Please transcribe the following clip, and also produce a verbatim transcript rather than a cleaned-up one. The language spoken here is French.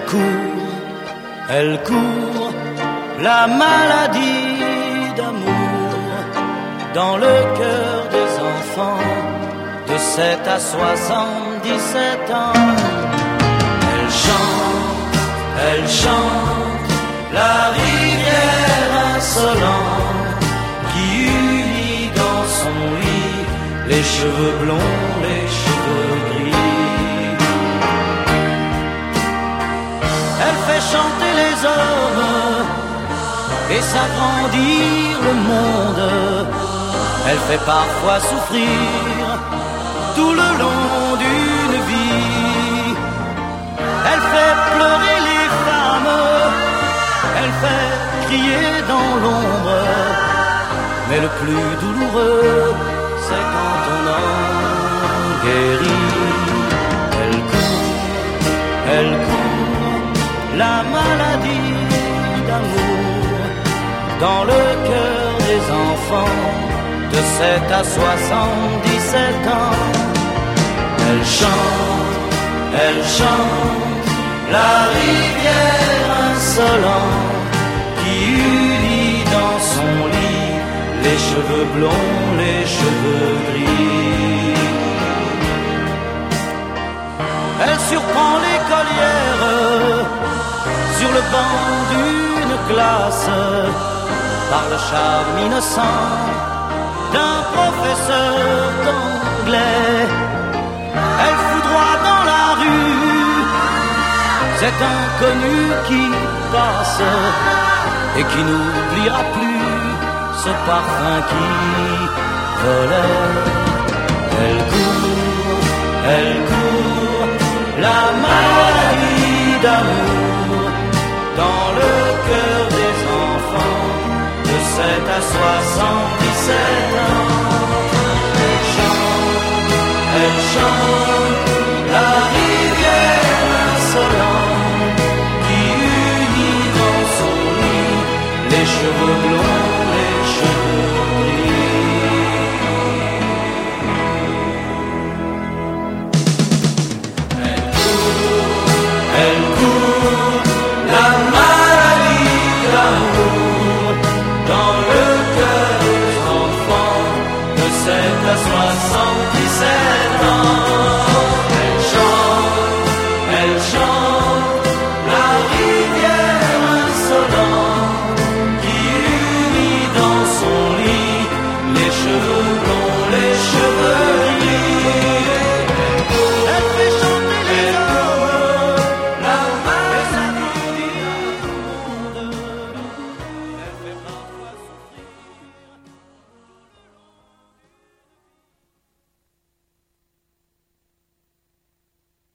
court, elle court, la maladie d'amour dans le cœur des enfants de sept à soixante-dix-sept ans. Elle chante, elle chante, la rivière insolente qui unit dans son lit les cheveux blonds, les cheveux gris. Elle fait chanter les hommes et s'agrandir le monde. Elle fait parfois souffrir tout le long d'une vie. Elle fait pleurer les femmes, elle fait crier dans l'ombre. Mais le plus douloureux, c'est quand on en guérit. Elle court, elle court, la maladie d'amour dans le cœur des enfants de sept à soixante-dix-sept ans. Elle chante, elle chante, la rivière insolente qui unit dans son lit les cheveux blonds, les cheveux gris. Elle surprend l'écolière sur le banc d'une classe par le charme innocent d'un professeur d'anglais. Elle foudroie dans la rue cet inconnu qui passe et qui n'oubliera plus ce parfum qui volait. Elle court, elle court, la maladie d'amour dans le cœur des enfants de sept à soixante-dix-sept ans.